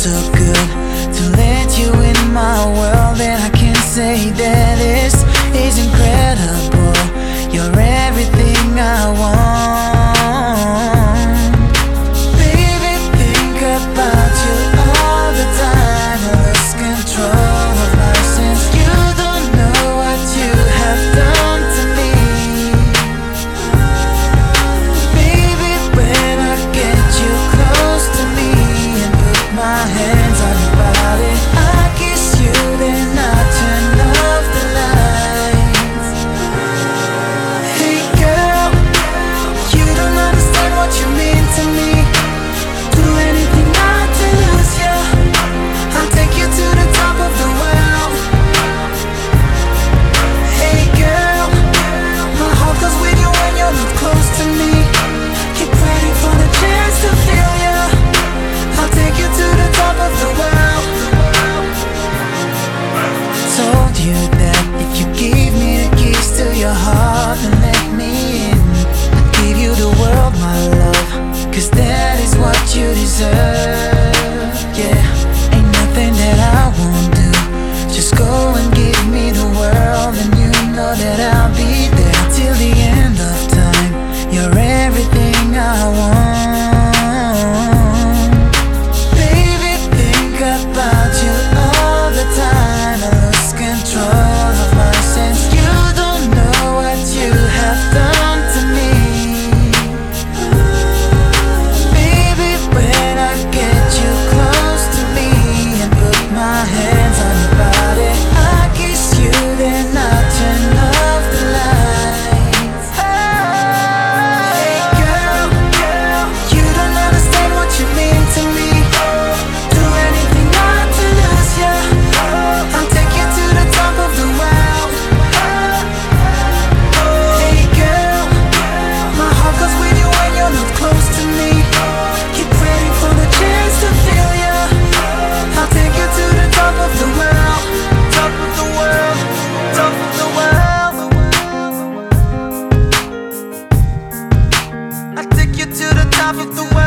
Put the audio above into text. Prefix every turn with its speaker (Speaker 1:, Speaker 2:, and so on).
Speaker 1: so good to let you in my world, and I can say that this is incredible. You're everything I want. Baby, think about you all the time. I lose control of my sense. You don't know what you have done to me. Baby, when I get you close to me and put my hands on your body, I kiss you, then I turn off the lights. Hey girl, you don't understand what you mean to me. Do anything not to lose you. I'll take you to the top of the world. Hey girl, my heart goes with you when you're not close to me. Keep waiting for the chance to feel you. I'll take you to the top of the world. Told you that if you give me the keys to your heart and let me in, I'd give you the world, my love, 'cause that is what you deserve. Yeah, ain't nothing that I won't do. Just go and give me the world, and you know that I'll be there till the end of time. You're everything I want. Baby, think about you all the time. I lose control of my sense. You don't know what you have done to me. Baby, when I get you close to me and put my hands on your body, I kiss you, then I turn off the lights. Hey girl, you don't understand what you mean to me. Do anything not to lose you. I'll take you to the top of the world. Hey girl, my heart goes with you when you're not close to me. Keep waiting for the chance to feel you. I'll take you to the top of the world. Top of the world, top of the world. I'll take you to the top of the world.